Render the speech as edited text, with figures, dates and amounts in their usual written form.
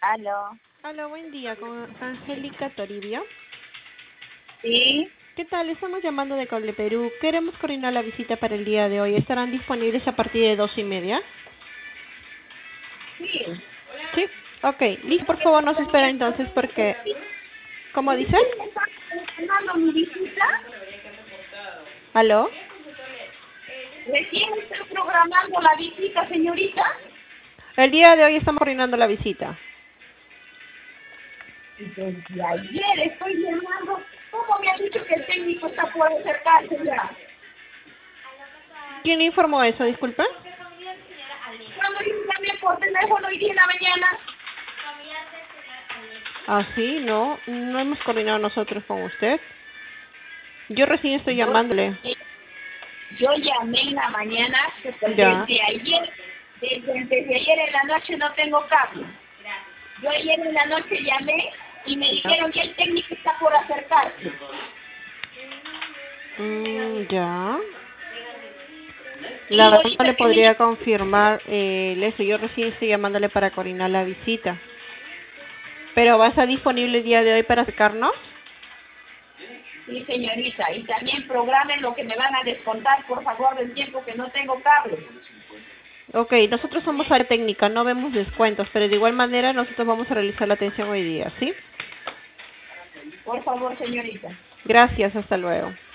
Aló. Hola, buen día, con Angélica Toribio. Sí. ¿Qué tal? Estamos llamando de Cable Perú. Queremos coordinar la visita para el día de hoy. ¿Estarán disponibles a partir de 2:30? Sí. Sí. Ok. Liz, por favor, nos espera entonces porque... ¿Cómo dice? ¿Está confirmando mi visita? ¿Aló? ¿Recién está programando la visita, señorita? El día de hoy estamos coordinando la visita. Y desde ayer estoy llamando. ¿Cómo me han dicho que el técnico está por acercarse ya? ¿Quién informó eso? Disculpe. Cuando yo llamé por teléfono hoy día en la mañana, Ah, sí, no. No hemos coordinado nosotros con usted. Yo recién estoy llamándole. yo llamé en la mañana, Ya. desde ayer en la noche no tengo cable. Yo ayer en la noche llamé y me Ya. dijeron que el técnico está por acercarse. Ya. La Y verdad no ahorita le que me podría confirmar eso. Yo recién estoy llamándole para coordinar la visita. ¿Pero va a estar disponible el día de hoy para acercarnos? Sí, señorita, y también programen lo que me van a descontar, por favor, del tiempo que no tengo cable. Ok, nosotros somos área técnica, no vemos descuentos, pero de igual manera nosotros vamos a realizar la atención hoy día, ¿sí? Por favor, señorita. Gracias, hasta luego.